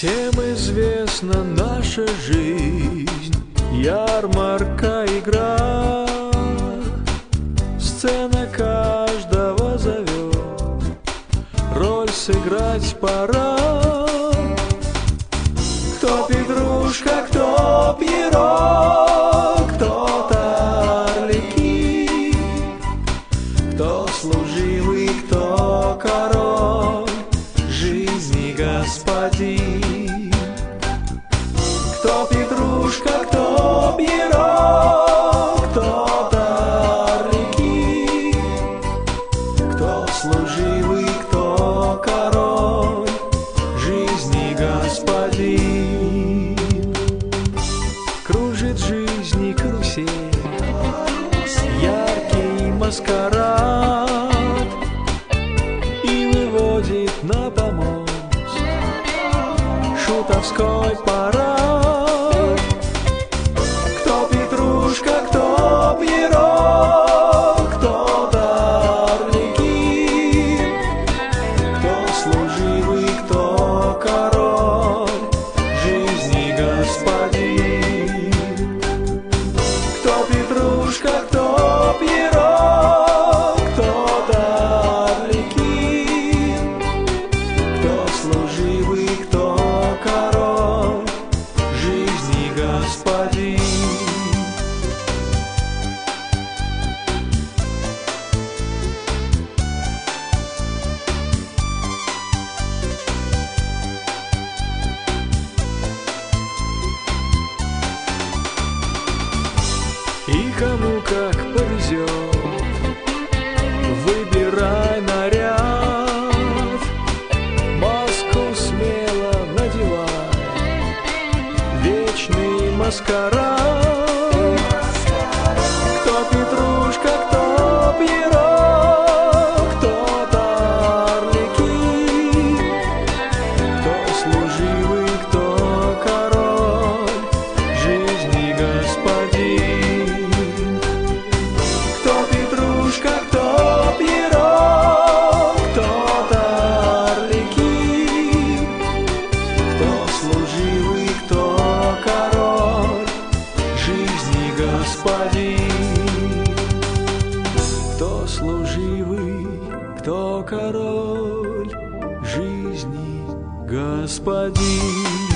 Всем известна наша жизнь, ярмарка, игра. Сцена каждого зовет, роль сыграть пора. Кто Петрушка, кто Пьеро, кто-то Арлекин, кто служивый, кто король, жизни господин. Кто Петрушка, кто Пьеро, кто-то Арлекин, кто служивый, кто король, жизни господин. Кружит жизнь и карусель, яркий маскарад, и выводит на помост шутовской парад. Кто Петрушка, кто Пьеро, кто-то Арлекин, кто служивый, кто король, жизни господин. Кто Петрушка, кто Пьеро, кто-то Арлекин, кто служивый, кто король, жизни господин. И кому как повезет, выбирай наряд, маску смело надевай, вечный маскарад. Кто Петрушка, кто Пьеро, кто-то Арлекин, кто служивый, кто король, жизни господин. Кто Петрушка, кто Пьеро, кто-то Арлекин, кто служивый, кто король, жизни господин. Кто служивый, кто король, жизни господин.